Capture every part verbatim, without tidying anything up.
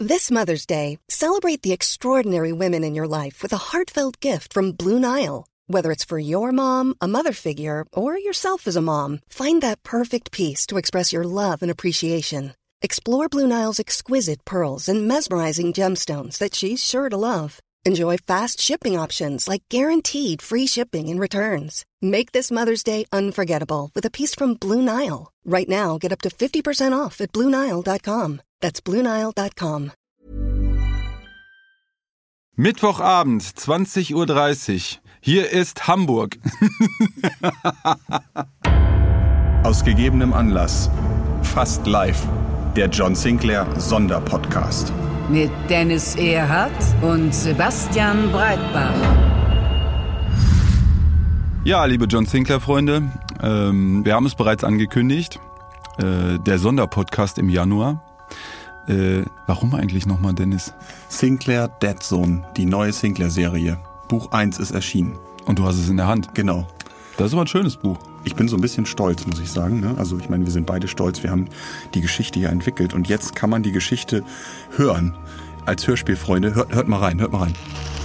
This Mother's Day, celebrate the extraordinary women in your life with a heartfelt gift from Blue Nile. Whether it's for your mom, a mother figure, or yourself as a mom, find that perfect piece to express your love and appreciation. Explore Blue Nile's exquisite pearls and mesmerizing gemstones that she's sure to love. Enjoy fast shipping options like guaranteed free shipping and returns. Make this Mother's Day unforgettable with a piece from Blue Nile. Right now, get up to fifty percent off at blue nile dot com. That's blue nile dot com. Mittwochabend, zwanzig Uhr dreißig. Hier ist Hamburg. Aus gegebenem Anlass, fast live, der John Sinclair Sonderpodcast. Mit Dennis Erhardt und Sebastian Breitbach. Ja, liebe John Sinclair-Freunde, ähm, wir haben es bereits angekündigt, äh, der Sonderpodcast im Januar. Äh, warum eigentlich nochmal, Dennis? Sinclair Dead Zone, die neue Sinclair-Serie. Buch eins ist erschienen. Und du hast es in der Hand? Genau. Das ist aber ein schönes Buch. Ich bin so ein bisschen stolz, muss ich sagen. Ne? Also ich meine, wir sind beide stolz. Wir haben die Geschichte ja entwickelt. Und jetzt kann man die Geschichte hören. Als Hörspielfreunde. Hört, hört mal rein, hört mal rein.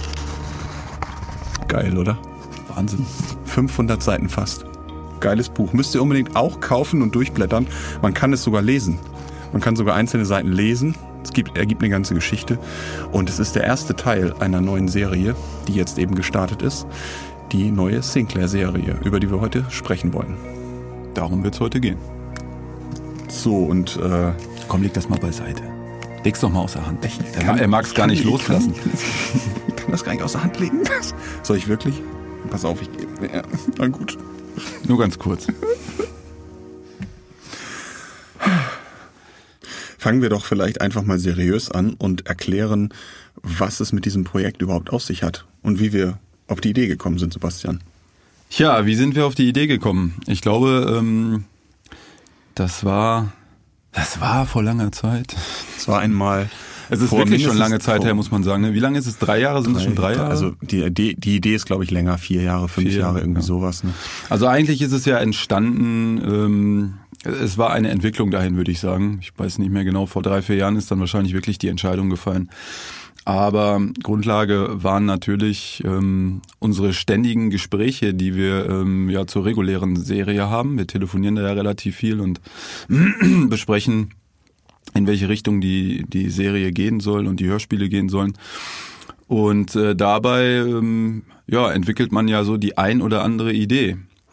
Geil, oder? Wahnsinn. fünfhundert Seiten fast. Geiles Buch. Müsst ihr unbedingt auch kaufen und durchblättern. Man kann es sogar lesen. Man kann sogar einzelne Seiten lesen. Es gibt, ergibt eine ganze Geschichte. Und es ist der erste Teil einer neuen Serie, die jetzt eben gestartet ist. Die neue Sinclair-Serie, über die wir heute sprechen wollen. Darum wird es heute gehen. So, und äh, komm, leg das mal beiseite. Leg's doch mal aus der Hand. Ich er kann, er mag es gar nicht ich loslassen. Kann, ich kann das gar nicht aus der Hand legen. Soll ich wirklich? Pass auf, ich gebe. Ja, na gut. Nur ganz kurz. Fangen wir doch vielleicht einfach mal seriös an und erklären, was es mit diesem Projekt überhaupt auf sich hat und wie wir auf die Idee gekommen sind, Sebastian. Ja, wie sind wir auf die Idee gekommen? Ich glaube, ähm, das war, das war vor langer Zeit. Es war einmal. Es ist wirklich schon lange Zeit her, muss man sagen. Ne? Wie lange ist es? Drei Jahre? Sind es schon drei Jahre? Also die Idee, die Idee ist, glaube ich, länger. Vier Jahre, fünf Vier, Jahre, irgendwie ja. sowas. Ne? Also eigentlich ist es ja entstanden, ähm, es war eine Entwicklung dahin, würde ich sagen. Ich weiß nicht mehr genau, vor drei, vier Jahren ist dann wahrscheinlich wirklich die Entscheidung gefallen. Aber Grundlage waren natürlich ähm, unsere ständigen Gespräche, die wir ähm, ja zur regulären Serie haben. Wir telefonieren da ja relativ viel und besprechen, in welche Richtung die die Serie gehen soll und die Hörspiele gehen sollen. Und äh, dabei ähm, ja entwickelt man ja so die ein oder andere Idee,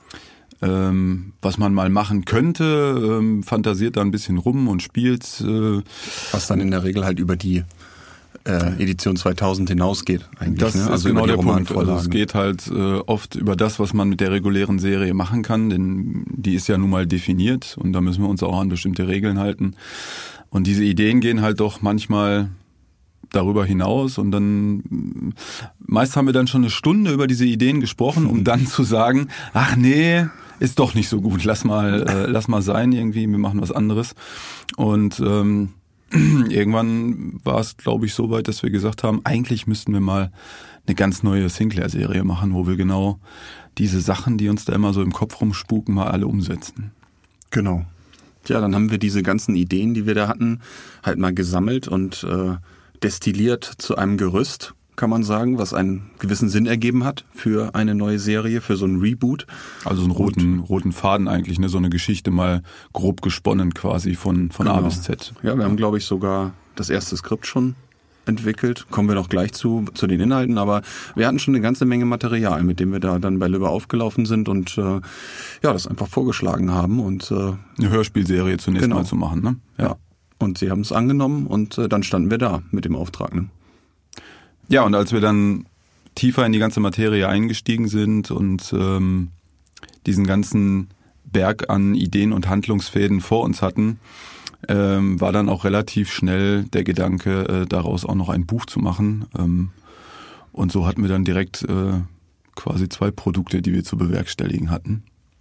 ähm, was man mal machen könnte, ähm, fantasiert da ein bisschen rum und spielt. Äh, was dann in der Regel halt über die Äh, Edition zweitausend hinausgeht eigentlich. Das ne? ist also genau der Punkt. Also es geht halt äh, oft über das, was man mit der regulären Serie machen kann, denn die ist ja nun mal definiert und da müssen wir uns auch an bestimmte Regeln halten. Und diese Ideen gehen halt doch manchmal darüber hinaus und dann meist haben wir dann schon eine Stunde über diese Ideen gesprochen, um dann zu sagen, ach nee, ist doch nicht so gut, lass mal, äh, lass mal sein irgendwie, wir machen was anderes. Und ähm, irgendwann war es, glaube ich, so weit, dass wir gesagt haben, eigentlich müssten wir mal eine ganz neue Sinclair-Serie machen, wo wir genau diese Sachen, die uns da immer so im Kopf rumspuken, mal alle umsetzen. Genau. Tja, dann haben wir diese ganzen Ideen, die wir da hatten, halt mal gesammelt und äh, destilliert zu einem Gerüst, kann man sagen, was einen gewissen Sinn ergeben hat für eine neue Serie, für so ein Reboot. Also einen roten, roten Faden eigentlich, ne, so eine Geschichte mal grob gesponnen quasi von, von genau. A bis Z. Ja, wir haben, glaube ich, sogar das erste Skript schon entwickelt. Kommen wir noch gleich zu, zu den Inhalten, aber wir hatten schon eine ganze Menge Material, mit dem wir da dann bei Lübbe aufgelaufen sind und äh, ja, das einfach vorgeschlagen haben und äh, eine Hörspielserie zunächst genau. mal zu machen, ne? Ja. ja. Und sie haben es angenommen und äh, dann standen wir da mit dem Auftrag, ne? Ja, und als wir dann tiefer in die ganze Materie eingestiegen sind und ähm, diesen ganzen Berg an Ideen und Handlungsfäden vor uns hatten, ähm, war dann auch relativ schnell der Gedanke, äh, daraus auch noch ein Buch zu machen. Ähm, und so hatten wir dann direkt äh, quasi zwei Produkte, die wir zu bewerkstelligen hatten.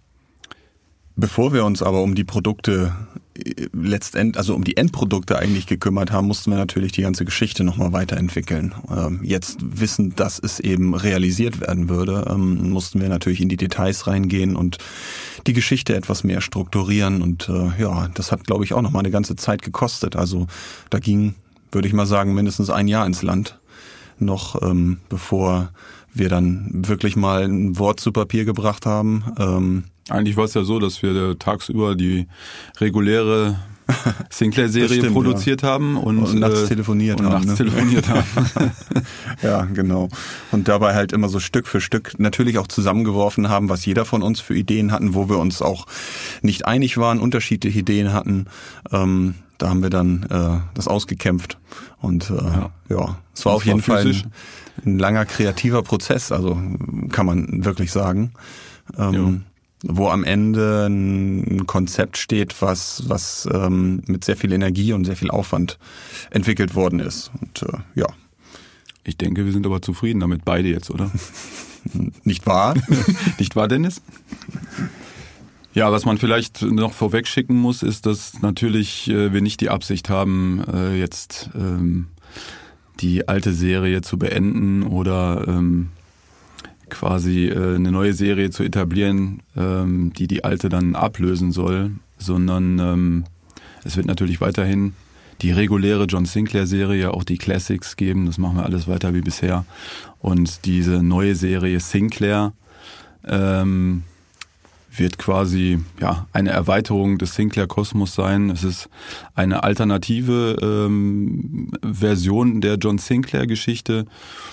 Bevor wir uns aber um die Produkte letztend, also um die Endprodukte eigentlich gekümmert haben, mussten wir natürlich die ganze Geschichte nochmal weiterentwickeln. Ähm, jetzt wissen, dass es eben realisiert werden würde, ähm, mussten wir natürlich in die Details reingehen und die Geschichte etwas mehr strukturieren und äh, ja, das hat, glaube ich, auch nochmal eine ganze Zeit gekostet. Also da ging würde ich mal sagen, mindestens ein Jahr ins Land, noch ähm, bevor wir dann wirklich mal ein Wort zu Papier gebracht haben. Ähm, Eigentlich war es ja so, dass wir tagsüber die reguläre Sinclair-Serie stimmt, produziert ja. haben und, und nachts äh, telefoniert und haben. Nachts ne? telefoniert haben. Ja, genau. Und dabei halt immer so Stück für Stück natürlich auch zusammengeworfen haben, was jeder von uns für Ideen hatten, wo wir uns auch nicht einig waren, unterschiedliche Ideen hatten. Ähm, da haben wir dann äh, das ausgekämpft. Und äh, ja. ja, es war das auf jeden war Fall ein, ein langer kreativer Prozess, also kann man wirklich sagen. Ähm, wo am Ende ein Konzept steht, was was ähm, mit sehr viel Energie und sehr viel Aufwand entwickelt worden ist. Und äh, ja. Ich denke, wir sind aber zufrieden damit, beide jetzt, oder? Nicht wahr? Nicht wahr, Dennis? Ja, was man vielleicht noch vorweg schicken muss, ist, dass natürlich äh, wir nicht die Absicht haben, äh, jetzt ähm, die alte Serie zu beenden oder ähm, quasi äh, eine neue Serie zu etablieren, ähm, die die alte dann ablösen soll, sondern ähm, es wird natürlich weiterhin die reguläre John Sinclair-Serie, auch die Classics geben, das machen wir alles weiter wie bisher. Und diese neue Serie Sinclair ähm, wird quasi ja eine Erweiterung des Sinclair-Kosmos sein. Es ist eine alternative ähm, Version der John Sinclair-Geschichte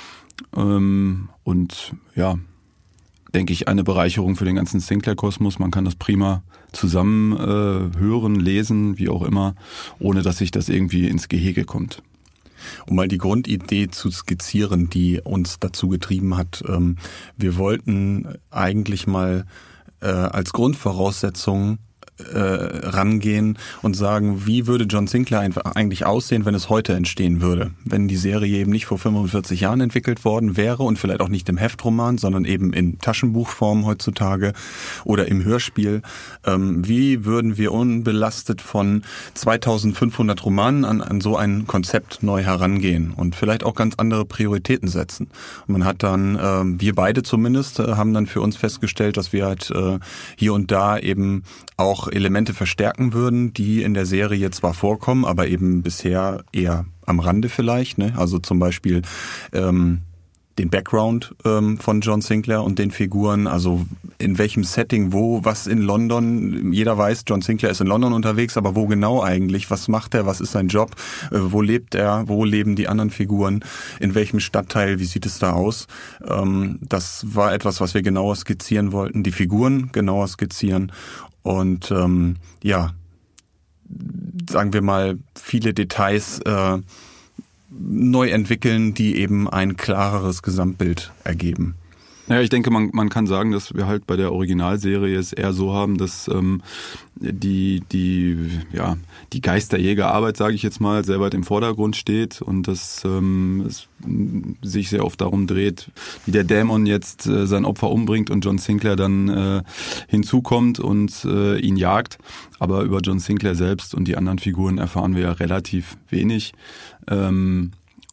ähm, und ja, denke ich, eine Bereicherung für den ganzen Sinclair-Kosmos. Man kann das prima zusammen äh, hören, lesen, wie auch immer, ohne dass sich das irgendwie ins Gehege kommt. Um mal die Grundidee zu skizzieren, die uns dazu getrieben hat. Ähm, wir wollten eigentlich mal äh, als Grundvoraussetzung äh, rangehen und sagen, wie würde John Sinclair einfach eigentlich aussehen, wenn es heute entstehen würde? Wenn die Serie eben nicht vor fünfundvierzig Jahren entwickelt worden wäre und vielleicht auch nicht im Heftroman, sondern eben in Taschenbuchform heutzutage oder im Hörspiel. Ähm, wie würden wir unbelastet von zweitausendfünfhundert Romanen an, an so ein Konzept neu herangehen und vielleicht auch ganz andere Prioritäten setzen? Und man hat dann, äh, wir beide zumindest, äh, haben dann für uns festgestellt, dass wir halt äh, hier und da eben auch Elemente verstärken würden, die in der Serie zwar vorkommen, aber eben bisher eher am Rande vielleicht. Ne? Also zum Beispiel ähm, den Background ähm, von John Sinclair und den Figuren, also in welchem Setting, wo, was in London. Jeder weiß, John Sinclair ist in London unterwegs, aber wo genau eigentlich? Was macht er? Was ist sein Job? Äh, wo lebt er? Wo leben die anderen Figuren? In welchem Stadtteil? Wie sieht es da aus? Ähm, das war etwas, was wir genauer skizzieren wollten. Die Figuren genauer skizzieren. Und ähm, ja, sagen wir mal, viele Details äh, neu entwickeln, die eben ein klareres Gesamtbild ergeben. Ja, ich denke, man, man kann sagen, dass wir halt bei der Originalserie es eher so haben, dass ähm, die die ja die Geisterjägerarbeit, sage ich jetzt mal, sehr weit im Vordergrund steht und dass ähm, es sich sehr oft darum dreht, wie der Dämon jetzt äh, sein Opfer umbringt und John Sinclair dann äh, hinzukommt und äh, ihn jagt. Aber über John Sinclair selbst und die anderen Figuren erfahren wir ja relativ wenig. Ähm,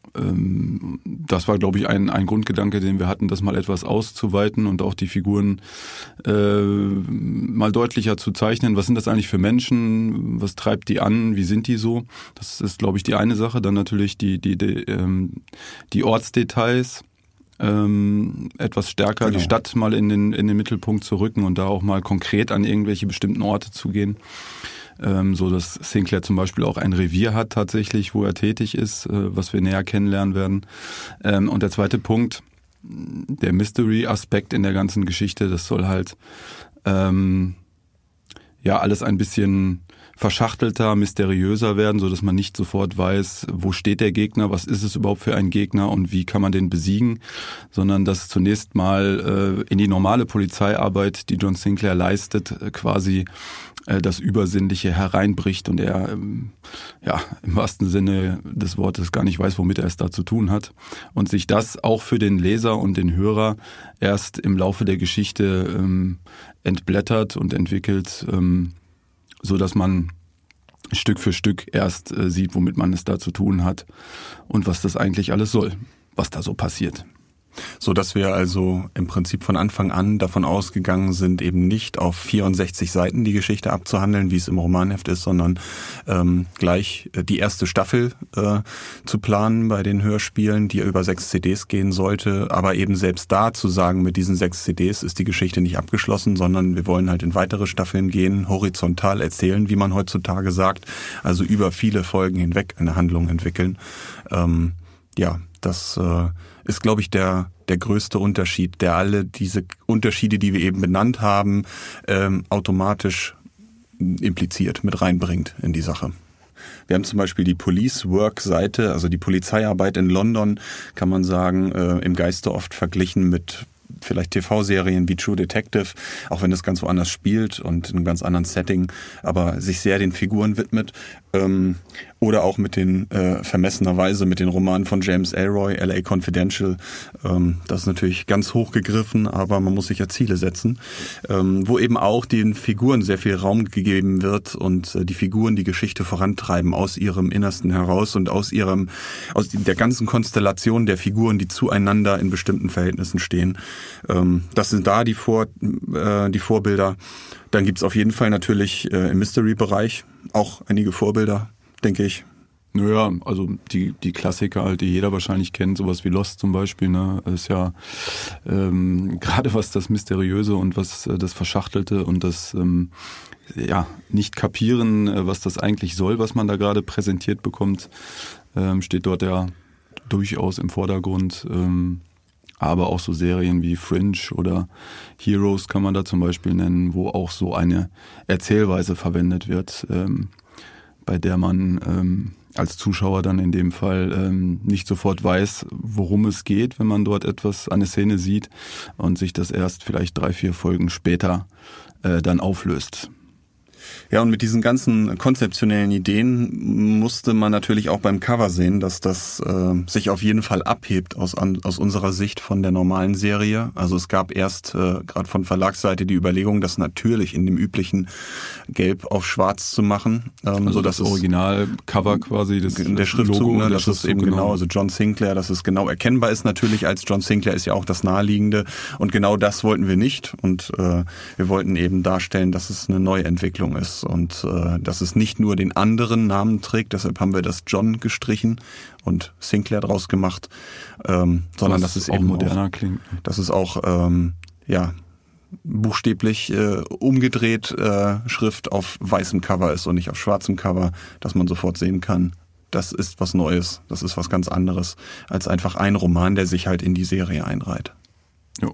Das war, glaube ich, ein, ein Grundgedanke, den wir hatten, das mal etwas auszuweiten und auch die Figuren äh, mal deutlicher zu zeichnen. Was sind das eigentlich für Menschen? Was treibt die an? Wie sind die so? Das ist, glaube ich, die eine Sache. Dann natürlich die, die, die, ähm, die Ortsdetails. Ähm, etwas stärker genau. Die Stadt mal in den, in den Mittelpunkt zu rücken und da auch mal konkret an irgendwelche bestimmten Orte zu gehen. Ähm, so dass Sinclair zum Beispiel auch ein Revier hat tatsächlich, wo er tätig ist, äh, was wir näher kennenlernen werden. Ähm, und der zweite Punkt, der Mystery-Aspekt in der ganzen Geschichte, das soll halt ähm, ja alles ein bisschen verschachtelter, mysteriöser werden, so dass man nicht sofort weiß, wo steht der Gegner, was ist es überhaupt für ein Gegner und wie kann man den besiegen, sondern dass zunächst mal äh, in die normale Polizeiarbeit, die John Sinclair leistet, äh, quasi äh, das Übersinnliche hereinbricht und er ähm, ja im wahrsten Sinne des Wortes gar nicht weiß, womit er es da zu tun hat und sich das auch für den Leser und den Hörer erst im Laufe der Geschichte ähm, entblättert und entwickelt, ähm, so dass man Stück für Stück erst äh, sieht, womit man es da zu tun hat und was das eigentlich alles soll, was da so passiert. So dass wir also im Prinzip von Anfang an davon ausgegangen sind, eben nicht auf vierundsechzig Seiten die Geschichte abzuhandeln, wie es im Romanheft ist, sondern ähm, gleich die erste Staffel äh, zu planen bei den Hörspielen, die über sechs C Ds gehen sollte. Aber eben selbst da zu sagen, mit diesen sechs C Ds ist die Geschichte nicht abgeschlossen, sondern wir wollen halt in weitere Staffeln gehen, horizontal erzählen, wie man heutzutage sagt, also über viele Folgen hinweg eine Handlung entwickeln. Ähm, ja, das äh, ist, glaube ich, der der größte Unterschied, der alle diese Unterschiede, die wir eben benannt haben, ähm, automatisch impliziert, mit reinbringt in die Sache. Wir haben zum Beispiel die Police Work-Seite, also die Polizeiarbeit in London, kann man sagen, äh, im Geiste oft verglichen mit vielleicht T V-Serien wie True Detective, auch wenn es ganz woanders spielt und in einem ganz anderen Setting, aber sich sehr den Figuren widmet. Ähm, oder auch mit den, äh, vermessenerweise mit den Romanen von James Ellroy, L A Confidential. Ähm, das ist natürlich ganz hoch gegriffen, aber man muss sich ja Ziele setzen. Ähm, wo eben auch den Figuren sehr viel Raum gegeben wird und äh, die Figuren die Geschichte vorantreiben aus ihrem Innersten heraus und aus ihrem, aus der ganzen Konstellation der Figuren, die zueinander in bestimmten Verhältnissen stehen. Ähm, das sind da die, Vor, äh, die Vorbilder. Dann gibt's auf jeden Fall natürlich äh, im Mystery-Bereich auch einige Vorbilder, denke ich. Naja, also die die Klassiker halt, die jeder wahrscheinlich kennt, sowas wie Lost zum Beispiel, ne, ist ja ähm, gerade was das Mysteriöse und was äh, das Verschachtelte und das ähm, ja nicht kapieren, äh, was das eigentlich soll, was man da gerade präsentiert bekommt, ähm, steht dort ja durchaus im Vordergrund. Ähm, aber auch so Serien wie Fringe oder Heroes kann man da zum Beispiel nennen, wo auch so eine Erzählweise verwendet wird, ähm, bei der man ähm, als Zuschauer dann in dem Fall ähm, nicht sofort weiß, worum es geht, wenn man dort etwas, eine Szene sieht und sich das erst vielleicht drei, vier Folgen später äh, dann auflöst. Ja, und mit diesen ganzen konzeptionellen Ideen musste man natürlich auch beim Cover sehen, dass das äh, sich auf jeden Fall abhebt aus, an, aus unserer Sicht von der normalen Serie. Also es gab erst äh, gerade von Verlagsseite die Überlegung, das natürlich in dem üblichen Gelb auf Schwarz zu machen. Ähm, also so das dass Originalcover quasi, das der Schriftzug, Logo, ne, der das ist eben genau, also John Sinclair, dass es genau erkennbar ist natürlich, als John Sinclair ist ja auch das Naheliegende und genau das wollten wir nicht und äh, wir wollten eben darstellen, dass es eine Neuentwicklung ist und äh, dass es nicht nur den anderen Namen trägt, deshalb haben wir das John gestrichen und Sinclair draus gemacht, ähm, sondern dass es auch eben moderner auch, klingt. dass es auch ähm, ja buchstäblich äh, umgedreht äh, Schrift auf weißem Cover ist und nicht auf schwarzem Cover, dass man sofort sehen kann, das ist was Neues, das ist was ganz anderes als einfach ein Roman, der sich halt in die Serie einreiht. Jo.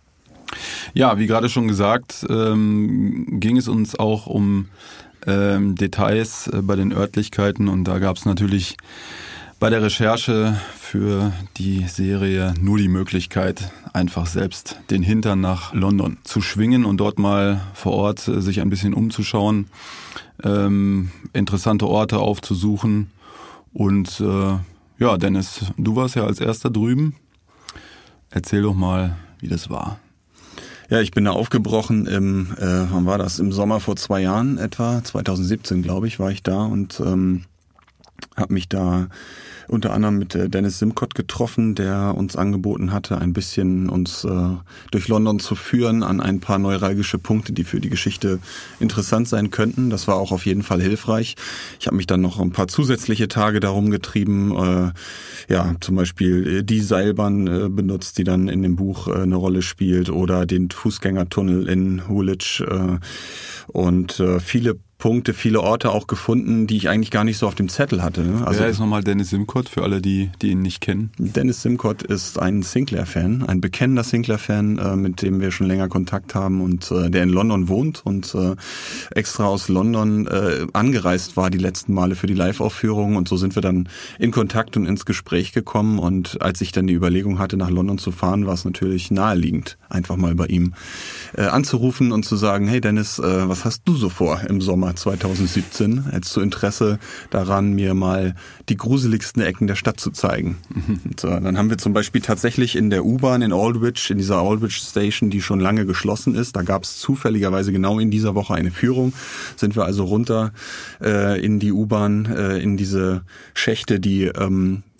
Ja, wie gerade schon gesagt, ähm, ging es uns auch um ähm, Details äh, bei den Örtlichkeiten und da gab es natürlich bei der Recherche für die Serie nur die Möglichkeit, einfach selbst den Hintern nach London zu schwingen und dort mal vor Ort äh, sich ein bisschen umzuschauen, ähm, interessante Orte aufzusuchen und äh, ja, Dennis, du warst ja als erster drüben. Erzähl doch mal, wie das war. Ja, ich bin da aufgebrochen im, äh, wann war das? Im Sommer vor zwei Jahren etwa, zwanzig siebzehn glaube ich, war ich da und ähm, habe mich da unter anderem mit Dennis Simcott getroffen, der uns angeboten hatte, ein bisschen uns äh, durch London zu führen an ein paar neuralgische Punkte, die für die Geschichte interessant sein könnten. Das war auch auf jeden Fall hilfreich. Ich habe mich dann noch ein paar zusätzliche Tage darum getrieben, äh, ja, zum Beispiel die Seilbahn äh, benutzt, die dann in dem Buch äh, eine Rolle spielt, oder den Fußgängertunnel in Woolwich äh, und äh, viele Punkte, viele Orte auch gefunden, die ich eigentlich gar nicht so auf dem Zettel hatte. Also wer ist nochmal Dennis Simcott für alle, die, die ihn nicht kennen? Dennis Simcott ist ein Sinclair-Fan, ein bekennender Sinclair-Fan, äh, mit dem wir schon länger Kontakt haben und äh, der in London wohnt und äh, extra aus London äh, angereist war die letzten Male für die Live-Aufführung und so sind wir dann in Kontakt und ins Gespräch gekommen und als ich dann die Überlegung hatte, nach London zu fahren, war es natürlich naheliegend, einfach mal bei ihm äh, anzurufen und zu sagen, hey Dennis, äh, was hast du so vor im Sommer zwanzig siebzehn? Hättest du Interesse daran, mir mal die gruseligsten Ecken der Stadt zu zeigen? Mhm. Und, äh, dann haben wir zum Beispiel tatsächlich in der U-Bahn in Aldwych, in dieser Aldwych Station, die schon lange geschlossen ist, da gab es zufälligerweise genau in dieser Woche eine Führung, sind wir also runter äh, in die U-Bahn, äh, in diese Schächte, die ähm,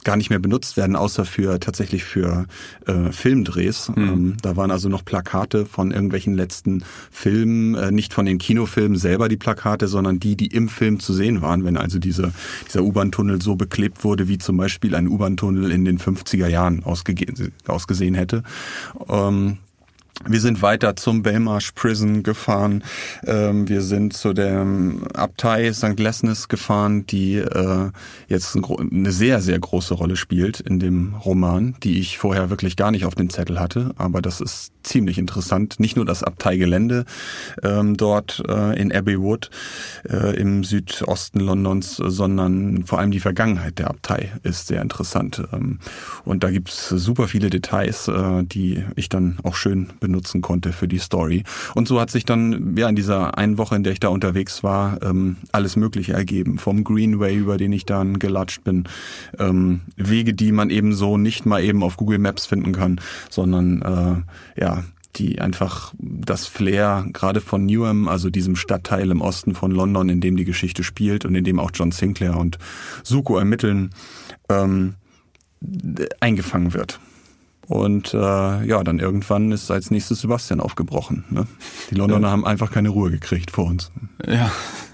gar nicht mehr benutzt werden, außer für tatsächlich für äh, Filmdrehs. Mhm. Ähm, da waren also noch Plakate von irgendwelchen letzten Filmen, äh, nicht von den Kinofilmen selber die Plakate, sondern die, die im Film zu sehen waren, wenn also diese, dieser U-Bahn-Tunnel so beklebt wurde, wie zum Beispiel ein U-Bahn-Tunnel in den fünfziger Jahren ausge- ausgesehen hätte. Ähm, Wir sind weiter zum Belmarsh Prison gefahren. Ähm, wir sind zu der Abtei Sankt Lessnes gefahren, die äh, jetzt ein, eine sehr, sehr große Rolle spielt in dem Roman, die ich vorher wirklich gar nicht auf dem Zettel hatte. Aber das ist ziemlich interessant. Nicht nur das Abteigelände ähm, dort äh, in Abbey Wood äh, im Südosten Londons, sondern vor allem die Vergangenheit der Abtei ist sehr interessant. Ähm, und da gibt's super viele Details, äh, die ich dann auch schön benutzen konnte für die Story. Und so hat sich dann ja in dieser einen Woche, in der ich da unterwegs war, ähm, alles Mögliche ergeben. Vom Greenway, über den ich dann gelatscht bin, ähm, Wege, die man eben so nicht mal eben auf Google Maps finden kann, sondern äh, ja, die einfach das Flair gerade von Newham, also diesem Stadtteil im Osten von London, in dem die Geschichte spielt und in dem auch John Sinclair und Zuko ermitteln, ähm, eingefangen wird. Und äh, ja, dann irgendwann ist als nächstes Sebastian aufgebrochen. Ne? Die Londoner ja. haben einfach keine Ruhe gekriegt vor uns. Ja.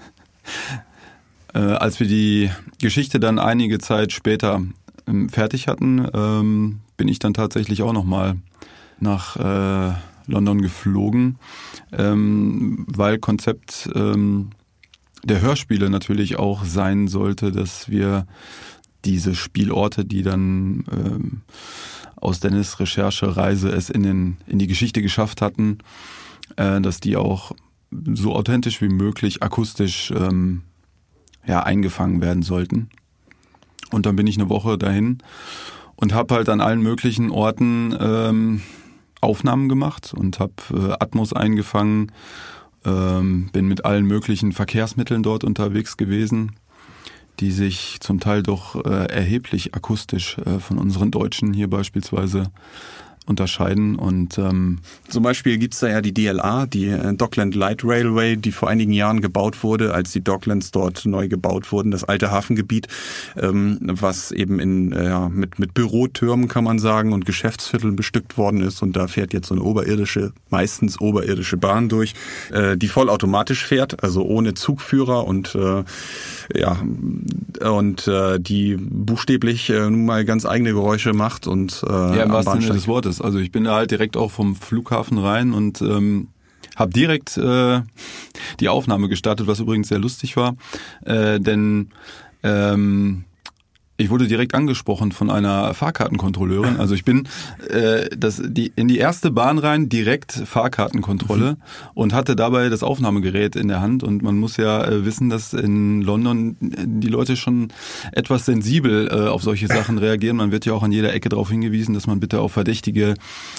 Äh, als wir die Geschichte dann einige Zeit später ähm, fertig hatten, ähm, bin ich dann tatsächlich auch nochmal nach äh, London geflogen, ähm, weil Konzept ähm, der Hörspiele natürlich auch sein sollte, dass wir diese Spielorte, die dann ähm, aus Dennis' Recherchereise es in den in die Geschichte geschafft hatten, äh, dass die auch so authentisch wie möglich akustisch ähm, ja eingefangen werden sollten. Und dann bin ich eine Woche dahin und habe halt an allen möglichen Orten ähm, Aufnahmen gemacht und habe äh, Atmos eingefangen, ähm, bin mit allen möglichen Verkehrsmitteln dort unterwegs gewesen, die sich zum Teil doch äh, erheblich akustisch äh, von unseren Deutschen hier beispielsweise unterscheiden. Und ähm, zum Beispiel gibt's da ja die D L A, die Dockland Light Railway, die vor einigen Jahren gebaut wurde, als die Docklands dort neu gebaut wurden, das alte Hafengebiet, ähm, was eben in äh, ja, mit mit Bürotürmen, kann man sagen, und Geschäftsvierteln bestückt worden ist. Und da fährt jetzt so eine oberirdische, meistens oberirdische Bahn durch, äh, die vollautomatisch fährt, also ohne Zugführer und äh, ja und äh, die buchstäblich äh, nun mal ganz eigene Geräusche macht und äh, ja, im wahrsten Sinne des Wortes. Also ich bin da halt direkt auch vom Flughafen rein und ähm, habe direkt äh, die Aufnahme gestartet, was übrigens sehr lustig war, äh, denn ähm, ich wurde direkt angesprochen von einer Fahrkartenkontrolleurin. Also ich bin äh, das, die, in die erste Bahn rein, direkt Fahrkartenkontrolle mhm. und hatte dabei das Aufnahmegerät in der Hand. Und man muss ja äh, wissen, dass in London die Leute schon etwas sensibel äh, auf solche Sachen reagieren. Man wird ja auch an jeder Ecke darauf hingewiesen, dass man bitte auf verdächtige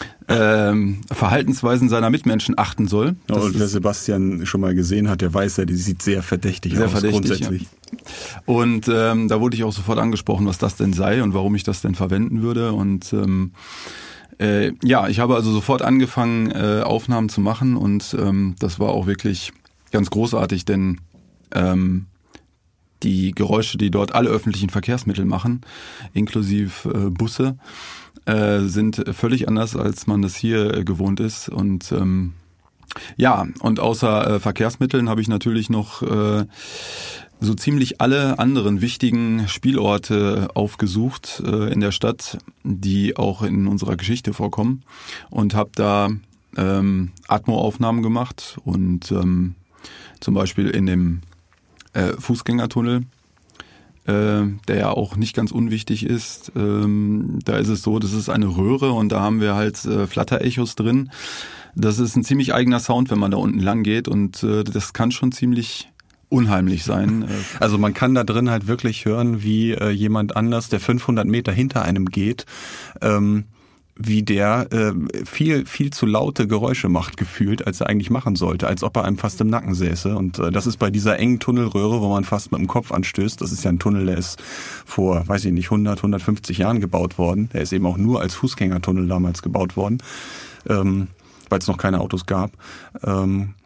ähm, Verhaltensweisen seiner Mitmenschen achten soll. Ja, und wer Sebastian schon mal gesehen hat, der weiß ja, die sieht sehr verdächtig sehr aus, verdächtig, grundsätzlich. Ja. Und ähm, da wurde ich auch sofort angesprochen, was das denn sei und warum ich das denn verwenden würde. Und ähm, äh, ja, ich habe also sofort angefangen, äh, Aufnahmen zu machen und ähm, das war auch wirklich ganz großartig, denn ähm, die Geräusche, die dort alle öffentlichen Verkehrsmittel machen, inklusive äh, Busse, äh, sind völlig anders, als man das hier äh, gewohnt ist. Und ähm, ja, und außer äh, Verkehrsmitteln habe ich natürlich noch äh, so ziemlich alle anderen wichtigen Spielorte aufgesucht äh, in der Stadt, die auch in unserer Geschichte vorkommen, und habe da ähm, Atmo-Aufnahmen gemacht und ähm, zum Beispiel in dem äh, Fußgängertunnel, äh, der ja auch nicht ganz unwichtig ist. Ähm, da ist es so, das ist eine Röhre und da haben wir halt äh, Flatterechos drin. Das ist ein ziemlich eigener Sound, wenn man da unten lang geht, und äh, das kann schon ziemlich unheimlich sein. Also man kann da drin halt wirklich hören, wie äh, jemand anders, der fünfhundert Meter hinter einem geht, ähm, wie der äh, viel viel zu laute Geräusche macht, gefühlt, als er eigentlich machen sollte, als ob er einem fast im Nacken säße. Und äh, das ist bei dieser engen Tunnelröhre, wo man fast mit dem Kopf anstößt. Das ist ja ein Tunnel, der ist vor, weiß ich nicht, hundert, hundertfünfzig Jahren gebaut worden. Der ist eben auch nur als Fußgängertunnel damals gebaut worden, ähm, weil es noch keine Autos gab. Ähm,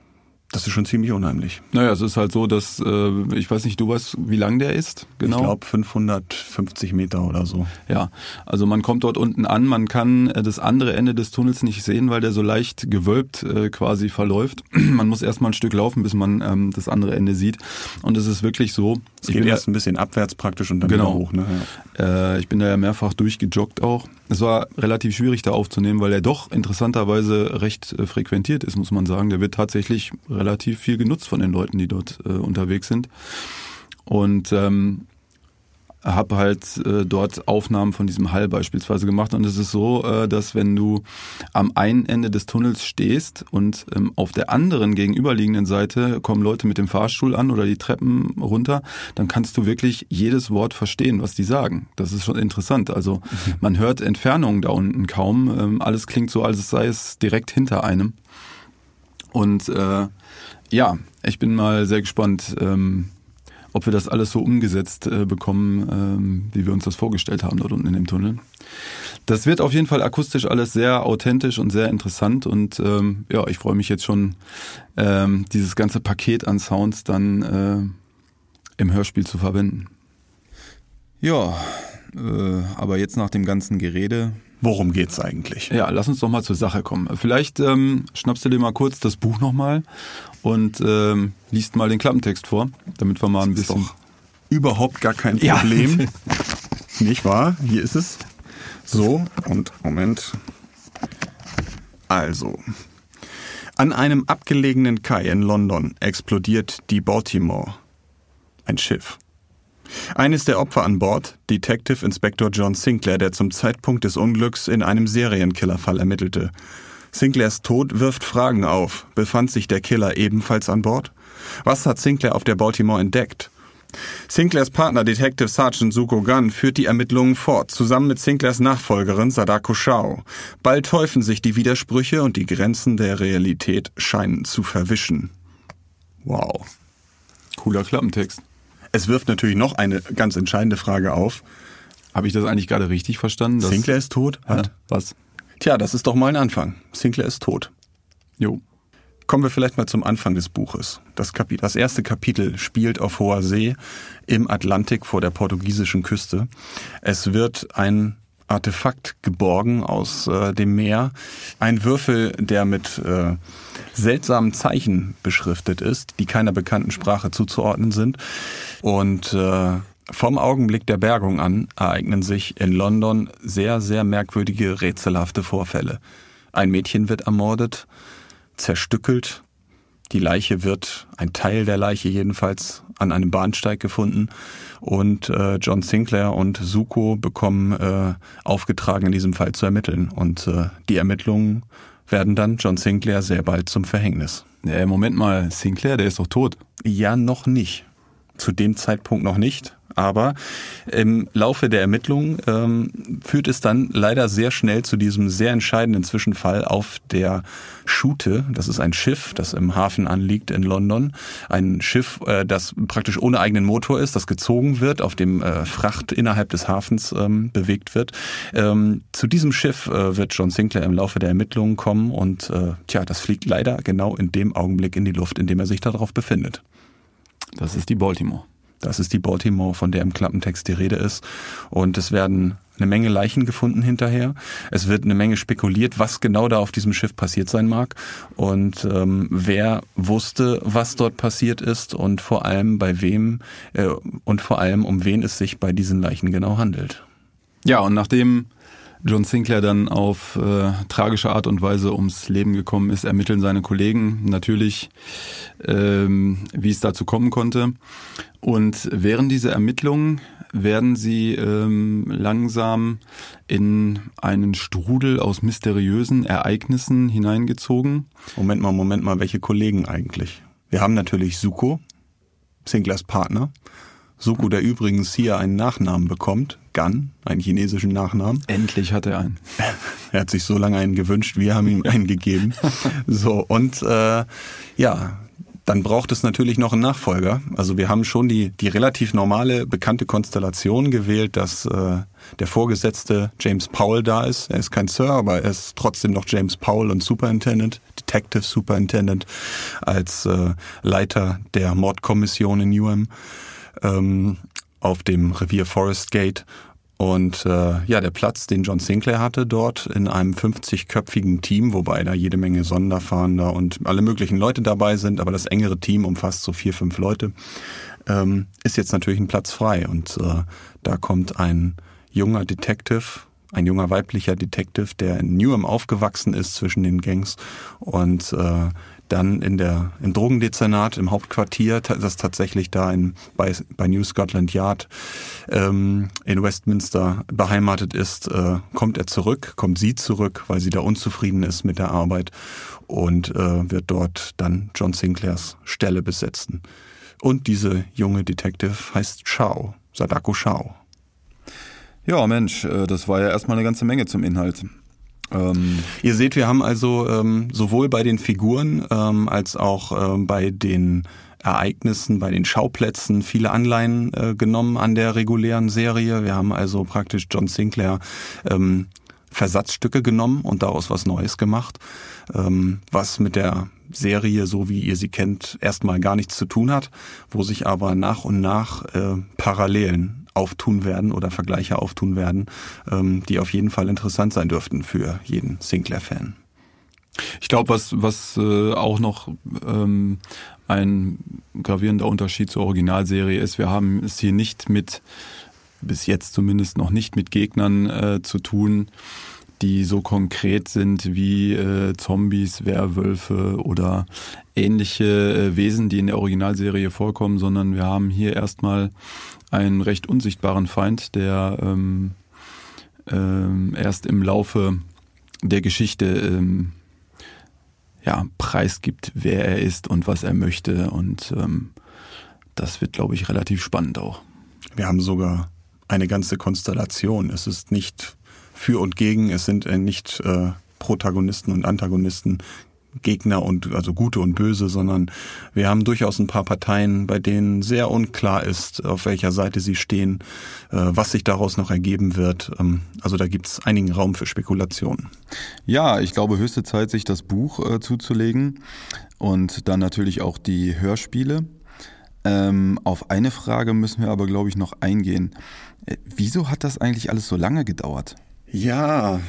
Das ist schon ziemlich unheimlich. Naja, es ist halt so, dass, äh, ich weiß nicht, du weißt, wie lang der ist? Genau. Ich glaube fünfhundertfünfzig Meter oder so. Ja, also man kommt dort unten an, man kann äh, das andere Ende des Tunnels nicht sehen, weil der so leicht gewölbt äh, quasi verläuft. Man muss erstmal ein Stück laufen, bis man ähm, das andere Ende sieht. Und es ist wirklich so. Es geht erst ein bisschen abwärts praktisch und dann genau. wieder hoch. Ne? Ja. Äh, ich bin da ja mehrfach durchgejoggt auch. Es war relativ schwierig da aufzunehmen, weil er doch interessanterweise recht äh, frequentiert ist, muss man sagen. Der wird tatsächlich relativ viel genutzt von den Leuten, die dort äh, unterwegs sind. Und ähm, habe halt äh, dort Aufnahmen von diesem Hall beispielsweise gemacht. Und es ist so, äh, dass wenn du am einen Ende des Tunnels stehst und ähm, auf der anderen gegenüberliegenden Seite kommen Leute mit dem Fahrstuhl an oder die Treppen runter, dann kannst du wirklich jedes Wort verstehen, was die sagen. Das ist schon interessant. Also mhm. man hört Entfernungen da unten kaum. Ähm, alles klingt so, als sei es direkt hinter einem. Und äh, ja, ich bin mal sehr gespannt, ähm, ob wir das alles so umgesetzt äh, bekommen, ähm, wie wir uns das vorgestellt haben dort unten in dem Tunnel. Das wird auf jeden Fall akustisch alles sehr authentisch und sehr interessant und ähm, ja, ich freue mich jetzt schon, ähm, dieses ganze Paket an Sounds dann äh, im Hörspiel zu verwenden. Ja, äh, aber jetzt nach dem ganzen Gerede... Worum geht's eigentlich? Ja, lass uns doch mal zur Sache kommen. Vielleicht ähm, schnappst du dir mal kurz das Buch nochmal und ähm, liest mal den Klappentext vor, damit wir mal ein bisschen... Doch überhaupt gar kein Problem. Ja. Nicht wahr? Hier ist es. So, und Moment. Also, an einem abgelegenen Kai in London explodiert die Baltimore. Ein Schiff. Eines der Opfer an Bord, Detective Inspector John Sinclair, der zum Zeitpunkt des Unglücks in einem Serienkillerfall ermittelte. Sinclairs Tod wirft Fragen auf. Befand sich der Killer ebenfalls an Bord? Was hat Sinclair auf der Baltimore entdeckt? Sinclairs Partner Detective Sergeant Zuko Gunn führt die Ermittlungen fort, zusammen mit Sinclairs Nachfolgerin Sadako Shao. Bald häufen sich die Widersprüche und die Grenzen der Realität scheinen zu verwischen. Wow. Cooler Klappentext. Es wirft natürlich noch eine ganz entscheidende Frage auf. Habe ich das eigentlich gerade richtig verstanden? Dass Sinclair ist tot? Hat? Ja, was? Tja, das ist doch mal ein Anfang. Sinclair ist tot. Jo. Kommen wir vielleicht mal zum Anfang des Buches. Das, Kapitel, das erste Kapitel spielt auf hoher See im Atlantik vor der portugiesischen Küste. Es wird ein Artefakt geborgen aus äh, dem Meer. Ein Würfel, der mit äh, seltsamen Zeichen beschriftet ist, die keiner bekannten Sprache zuzuordnen sind. Und äh, vom Augenblick der Bergung an ereignen sich in London sehr, sehr merkwürdige, rätselhafte Vorfälle. Ein Mädchen wird ermordet, zerstückelt. Die Leiche wird, ein Teil der Leiche jedenfalls, an einem Bahnsteig gefunden. Und äh, John Sinclair und Zuko bekommen äh, aufgetragen, in diesem Fall zu ermitteln. Und äh, die Ermittlungen werden dann John Sinclair sehr bald zum Verhängnis. Ja, Moment mal, Sinclair, der ist doch tot. Ja, noch nicht. Zu dem Zeitpunkt noch nicht. Aber im Laufe der Ermittlungen ähm, führt es dann leider sehr schnell zu diesem sehr entscheidenden Zwischenfall auf der Schute. Das ist ein Schiff, das im Hafen anliegt in London. Ein Schiff, äh, das praktisch ohne eigenen Motor ist, das gezogen wird, auf dem äh, Fracht innerhalb des Hafens ähm, bewegt wird. Ähm, zu diesem Schiff äh, wird John Sinclair im Laufe der Ermittlungen kommen und äh, tja, das fliegt leider genau in dem Augenblick in die Luft, in dem er sich darauf befindet. Das ist die Baltimore. Das ist die Baltimore, von der im Klappentext die Rede ist. Und es werden eine Menge Leichen gefunden hinterher. Es wird eine Menge spekuliert, was genau da auf diesem Schiff passiert sein mag. Und ähm, wer wusste, was dort passiert ist und vor allem bei wem äh, und vor allem um wen es sich bei diesen Leichen genau handelt. Ja, und nachdem John Sinclair dann auf äh, tragische Art und Weise ums Leben gekommen ist, ermitteln seine Kollegen natürlich, ähm, wie es dazu kommen konnte. Und während dieser Ermittlungen werden sie ähm, langsam in einen Strudel aus mysteriösen Ereignissen hineingezogen. Moment mal, Moment mal, welche Kollegen eigentlich? Wir haben natürlich Zuko, Sinclairs Partner. Zuko, der übrigens hier einen Nachnamen bekommt, Gunn, einen chinesischen Nachnamen. Endlich hat er einen. Er hat sich so lange einen gewünscht, wir haben ihm einen gegeben. So, und äh, ja, dann braucht es natürlich noch einen Nachfolger. Also wir haben schon die die relativ normale, bekannte Konstellation gewählt, dass äh, der Vorgesetzte James Powell da ist. Er ist kein Sir, aber er ist trotzdem noch James Powell und Superintendent, Detective Superintendent, als äh, Leiter der Mordkommission in Newham ähm, auf dem Revier Forest Gate. Und äh, ja, der Platz, den John Sinclair hatte dort in einem fünfzigköpfigen Team, wobei da jede Menge Sonderfahnder und alle möglichen Leute dabei sind, aber das engere Team umfasst so vier, fünf Leute, ähm, ist jetzt natürlich ein Platz frei. Und äh, da kommt ein junger Detective, ein junger weiblicher Detective, der in Newham aufgewachsen ist zwischen den Gangs und äh, dann in der im Drogendezernat, im Hauptquartier, das tatsächlich da in, bei, bei New Scotland Yard ähm, in Westminster beheimatet ist, äh, kommt er zurück, kommt sie zurück, weil sie da unzufrieden ist mit der Arbeit und äh, wird dort dann John Sinclairs Stelle besetzen. Und diese junge Detective heißt Chow, Sadako Chow. Ja, Mensch, das war ja erstmal eine ganze Menge zum Inhalt. Ähm Ihr seht, wir haben also ähm, sowohl bei den Figuren ähm, als auch ähm, bei den Ereignissen, bei den Schauplätzen viele Anleihen äh, genommen an der regulären Serie. Wir haben also praktisch John Sinclair ähm, Versatzstücke genommen und daraus was Neues gemacht, ähm, was mit der Serie, so wie ihr sie kennt, erstmal gar nichts zu tun hat, wo sich aber nach und nach äh, Parallelen auftun werden oder Vergleiche auftun werden, ähm, die auf jeden Fall interessant sein dürften für jeden Sinclair-Fan. Ich glaube, was was äh, auch noch ähm, ein gravierender Unterschied zur Originalserie ist, wir haben es hier nicht mit, bis jetzt zumindest noch nicht mit Gegnern äh, zu tun, die so konkret sind wie äh, Zombies, Werwölfe oder ähnliche äh, Wesen, die in der Originalserie vorkommen, sondern wir haben hier erstmal einen recht unsichtbaren Feind, der ähm, ähm, erst im Laufe der Geschichte ähm, ja, preisgibt, wer er ist und was er möchte. Und ähm, das wird, glaube ich, relativ spannend auch. Wir haben sogar eine ganze Konstellation. Es ist nicht für und gegen, es sind nicht äh, Protagonisten und Antagonisten, Gegner und also Gute und Böse, sondern wir haben durchaus ein paar Parteien, bei denen sehr unklar ist, auf welcher Seite sie stehen, äh, was sich daraus noch ergeben wird. Ähm, also da gibt es einigen Raum für Spekulationen. Ja, ich glaube, höchste Zeit, sich das Buch äh, zuzulegen und dann natürlich auch die Hörspiele. Ähm, auf eine Frage müssen wir aber, glaube ich, noch eingehen. Äh, wieso hat das eigentlich alles so lange gedauert? Ja,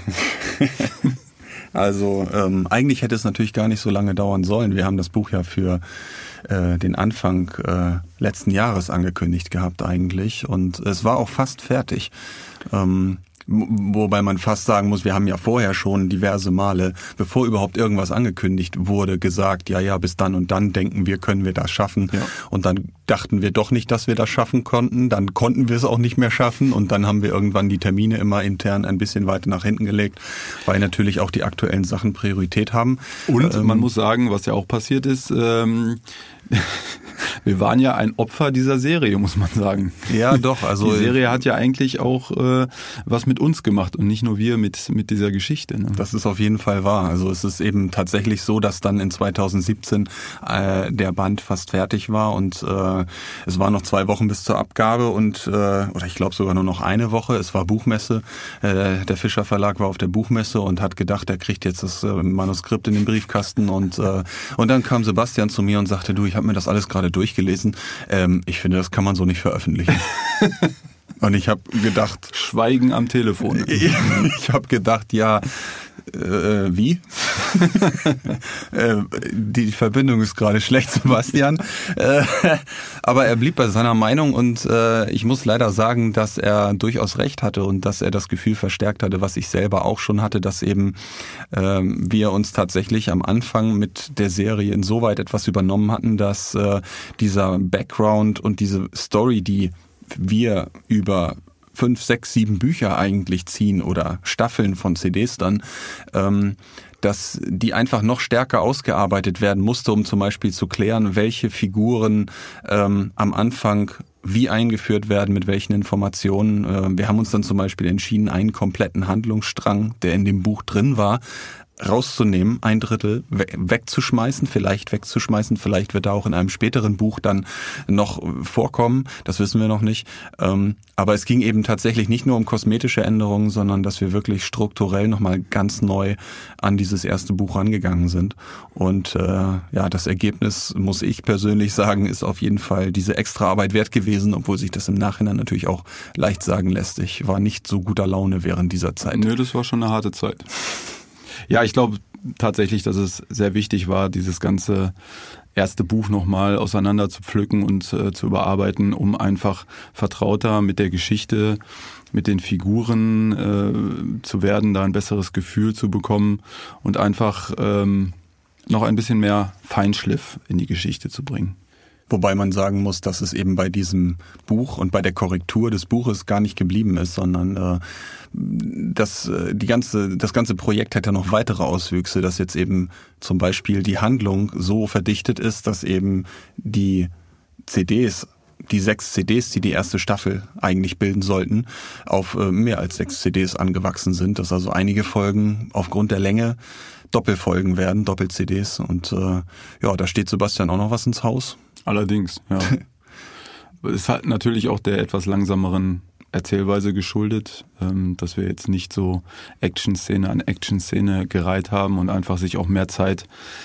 also ähm, eigentlich hätte es natürlich gar nicht so lange dauern sollen. Wir haben das Buch ja für äh, den Anfang äh, letzten Jahres angekündigt gehabt eigentlich und es war auch fast fertig. Ähm, Wobei man fast sagen muss, wir haben ja vorher schon diverse Male, bevor überhaupt irgendwas angekündigt wurde, gesagt, ja, ja, bis dann und dann denken wir, können wir das schaffen. Ja. Und dann dachten wir doch nicht, dass wir das schaffen konnten. Dann konnten wir es auch nicht mehr schaffen. Und dann haben wir irgendwann die Termine immer intern ein bisschen weiter nach hinten gelegt, weil natürlich auch die aktuellen Sachen Priorität haben. Und ähm, man muss sagen, was ja auch passiert ist, ähm, wir waren ja ein Opfer dieser Serie, muss man sagen. Ja, doch. Also die Serie hat ja eigentlich auch äh, was mit uns gemacht und nicht nur wir mit mit dieser Geschichte. Ne? Das ist auf jeden Fall wahr. Also es ist eben tatsächlich so, dass dann in zweitausendsiebzehn äh, der Band fast fertig war und äh, es waren noch zwei Wochen bis zur Abgabe und äh, oder ich glaube sogar nur noch eine Woche. Es war Buchmesse. Äh, der Fischer Verlag war auf der Buchmesse und hat gedacht, er kriegt jetzt das äh, Manuskript in den Briefkasten und äh, und dann kam Sebastian zu mir und sagte, du, ich habe mir das alles gerade durchgelesen. Ähm, ich finde, das kann man so nicht veröffentlichen. Und ich habe gedacht... Schweigen am Telefon. Ich habe gedacht, ja, äh, wie? äh, die Verbindung ist gerade schlecht, Sebastian. äh, aber er blieb bei seiner Meinung und äh, ich muss leider sagen, dass er durchaus recht hatte und dass er das Gefühl verstärkt hatte, was ich selber auch schon hatte, dass eben äh, wir uns tatsächlich am Anfang mit der Serie insoweit etwas übernommen hatten, dass äh, dieser Background und diese Story, die wir über fünf, sechs, sieben Bücher eigentlich ziehen oder Staffeln von C Ds dann, ähm, dass die einfach noch stärker ausgearbeitet werden musste, um zum Beispiel zu klären, welche Figuren ähm, am Anfang wie eingeführt werden, mit welchen Informationen. Äh, wir haben uns dann zum Beispiel entschieden, einen kompletten Handlungsstrang, der in dem Buch drin war, rauszunehmen, ein Drittel we- wegzuschmeißen, vielleicht wegzuschmeißen, vielleicht wird da auch in einem späteren Buch dann noch vorkommen, das wissen wir noch nicht. Ähm, aber es ging eben tatsächlich nicht nur um kosmetische Änderungen, sondern dass wir wirklich strukturell nochmal ganz neu an dieses erste Buch rangegangen sind. Und äh, ja, das Ergebnis, muss ich persönlich sagen, ist auf jeden Fall diese extra Arbeit wert gewesen, obwohl sich das im Nachhinein natürlich auch leicht sagen lässt. Ich war nicht so guter Laune während dieser Zeit. Nö, das war schon eine harte Zeit. Ja, ich glaube tatsächlich, dass es sehr wichtig war, dieses ganze erste Buch nochmal auseinander zu pflücken und äh, zu überarbeiten, um einfach vertrauter mit der Geschichte, mit den Figuren äh, zu werden, da ein besseres Gefühl zu bekommen und einfach ähm, noch ein bisschen mehr Feinschliff in die Geschichte zu bringen. Wobei man sagen muss, dass es eben bei diesem Buch und bei der Korrektur des Buches gar nicht geblieben ist, sondern äh, das, äh, die ganze, das ganze Projekt hat ja noch weitere Auswüchse, dass jetzt eben zum Beispiel die Handlung so verdichtet ist, dass eben die C Ds, die sechs C Ds, die die erste Staffel eigentlich bilden sollten, auf äh, mehr als sechs C Ds angewachsen sind, dass also einige Folgen aufgrund der Länge Doppelfolgen werden, Doppel-C Ds und äh, ja, da steht Sebastian auch noch was ins Haus. Allerdings, ja. Es hat natürlich auch der etwas langsameren Erzählweise geschuldet, dass wir jetzt nicht so Action-Szene an Action-Szene gereiht haben und einfach sich auch mehr Zeit,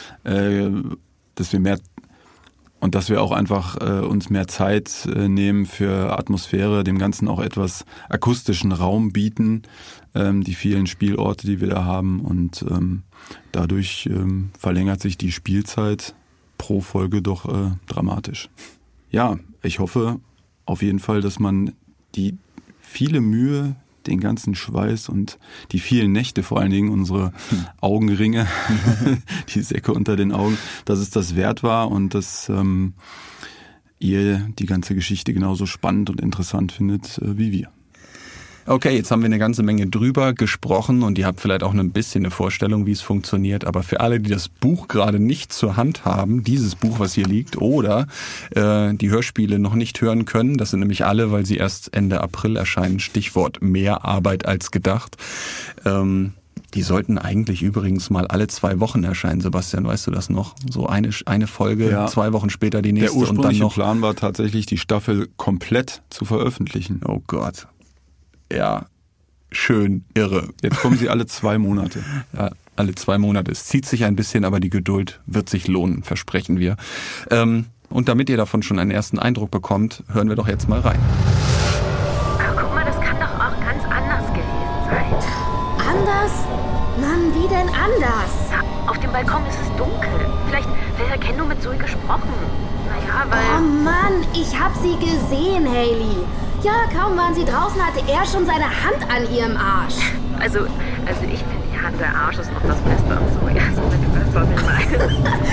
dass wir mehr und dass wir auch einfach uns mehr Zeit nehmen für Atmosphäre, dem Ganzen auch etwas akustischen Raum bieten, die vielen Spielorte, die wir da haben und dadurch verlängert sich die Spielzeit pro Folge doch äh, dramatisch. Ja, ich hoffe auf jeden Fall, dass man die viele Mühe, den ganzen Schweiß und die vielen Nächte, vor allen Dingen unsere Augenringe, die Säcke unter den Augen, dass es das wert war und dass ähm, ihr die ganze Geschichte genauso spannend und interessant findet äh, wie wir. Okay, jetzt haben wir eine ganze Menge drüber gesprochen und ihr habt vielleicht auch ein bisschen eine Vorstellung, wie es funktioniert. Aber für alle, die das Buch gerade nicht zur Hand haben, dieses Buch, was hier liegt, oder äh, die Hörspiele noch nicht hören können, das sind nämlich alle, weil sie erst Ende April erscheinen, Stichwort mehr Arbeit als gedacht. Ähm, die sollten eigentlich übrigens mal alle zwei Wochen erscheinen, Sebastian, weißt du das noch? So eine, eine Folge, ja. Zwei Wochen später die nächste. Der ursprüngliche und dann noch Plan war tatsächlich, die Staffel komplett zu veröffentlichen. Oh Gott. Ja, schön, irre. Jetzt kommen sie alle zwei Monate. Ja, alle zwei Monate. Es zieht sich ein bisschen, aber die Geduld wird sich lohnen, versprechen wir. Ähm, und damit ihr davon schon einen ersten Eindruck bekommt, hören wir doch jetzt mal rein. Aber guck mal, das kann doch auch ganz anders gewesen sein. Anders? Mann, wie denn anders? Ja, auf dem Balkon ist es dunkel. Vielleicht, vielleicht hat Ken nur mit Zoe gesprochen. Naja, weil... Oh Mann, ich hab sie gesehen, Hayley. Ja, kaum waren sie draußen, hatte er schon seine Hand an ihrem Arsch. Also, also ich finde, die Hand, der Arsch ist noch das Beste an Zoe. Also, wenn du weißt, was ich meine.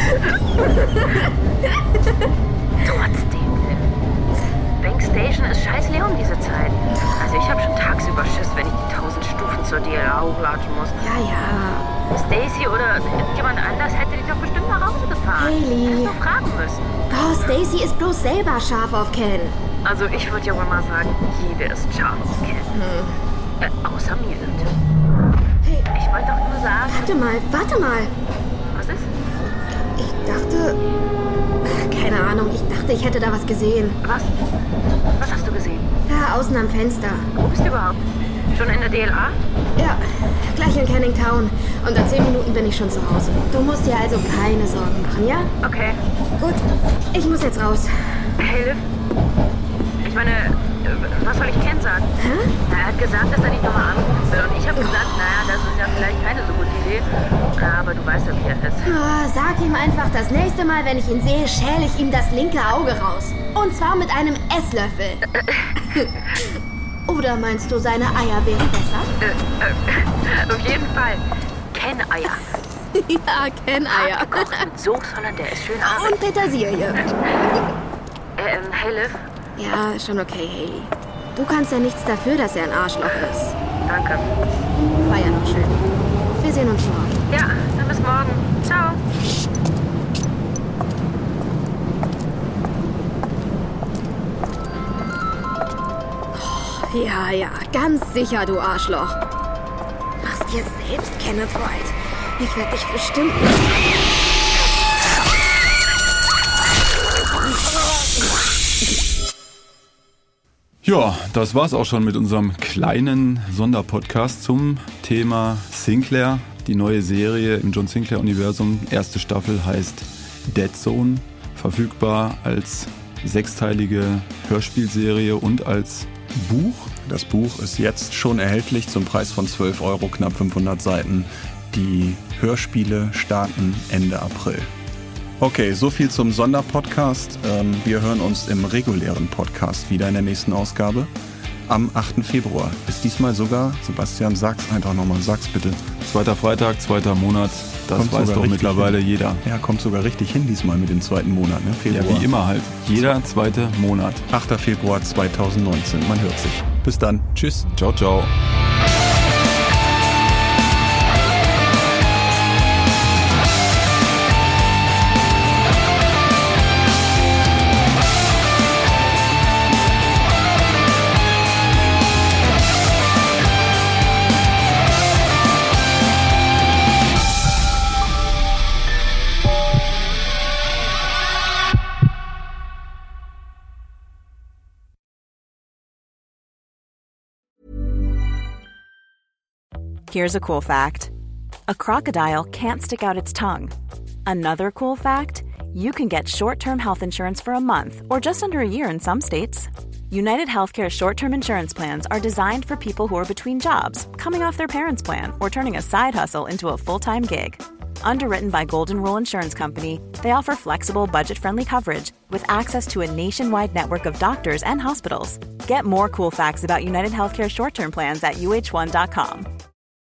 Trotzdem, Bank Station ist scheiß leer um diese Zeit. Also ich habe schon tagsüber Schiss, wenn ich die tausend Stufen zur D L A hochlatschen muss. Ja, ja. Stacy oder jemand anders hätte dich doch bestimmt nach Hause gefahren. Hayley. Hättest nur fragen müssen. Oh, Stacy ist bloß selber scharf auf Ken. Also ich würde ja wohl mal sagen, jede ist scharf auf Ken. Hm. Äh, außer mir natürlich. Hey, ich wollte doch nur sagen... Warte mal, warte mal. Was ist? Ich dachte... Keine Ahnung, ich dachte, ich hätte da was gesehen. Was? Was hast du gesehen? Ja, außen am Fenster. Wo bist du überhaupt? Schon in der D L A? Ja, gleich in Canning Town. Und in zehn Minuten bin ich schon zu Hause. Du musst dir also keine Sorgen machen, ja? Okay. Gut, ich muss jetzt raus. Hey, Liv. Ich meine, was soll ich Ken sagen? Hä? Na, er hat gesagt, dass er dich nochmal anrufen will. Und ich habe gesagt, oh. naja, das ist ja vielleicht keine so gute Idee. Aber du weißt ja, wie er ist. Oh, sag ihm einfach, das nächste Mal, wenn ich ihn sehe, schäle ich ihm das linke Auge raus. Und zwar mit einem Esslöffel. Oder meinst du, seine Eier wären besser? Äh, äh, auf jeden Fall. Ken-Eier. Ja, Ken-Eier. Hart gekocht mit Soße, sondern der ist schön hart. Und Petersilie. Ähm, hey, Liv. Ja, schon okay, Hayley. Du kannst ja nichts dafür, dass er ein Arschloch ist. Danke. War ja noch schön. Wir sehen uns morgen. Ja, dann bis morgen. Ciao. Ja, ja, ganz sicher, du Arschloch. Machst dir selbst, Kenneth Wright. Ich werde dich bestimmt... Ja, das war's auch schon mit unserem kleinen Sonderpodcast zum Thema Sinclair. Die neue Serie im John Sinclair-Universum. Erste Staffel heißt Dead Zone. Verfügbar als sechsteilige Hörspielserie und als Buch. Das Buch ist jetzt schon erhältlich zum Preis von zwölf Euro, knapp fünfhundert Seiten. Die Hörspiele starten Ende April. Okay, so viel zum Sonderpodcast. Ähm, wir hören uns im regulären Podcast wieder in der nächsten Ausgabe am achten Februar. Ist diesmal sogar, Sebastian, sag's einfach nochmal, sag's bitte. Zweiter Freitag, zweiter Monat, das kommt weiß doch mittlerweile hin. Jeder. Ja, kommt sogar richtig hin diesmal mit dem zweiten Monat, ne? Februar. Ja, wie immer halt. Jeder zweite Monat. achter Februar zweitausendneunzehn, man hört sich. Bis dann. Tschüss. Ciao, ciao. Here's a cool fact. A crocodile can't stick out its tongue. Another cool fact, you can get short-term health insurance for a month or just under a year in some states. United Healthcare short-term insurance plans are designed for people who are between jobs, coming off their parents' plan, or turning a side hustle into a full-time gig. Underwritten by Golden Rule Insurance Company, they offer flexible, budget-friendly coverage with access to a nationwide network of doctors and hospitals. Get more cool facts about United Healthcare short-term plans at U H one dot com.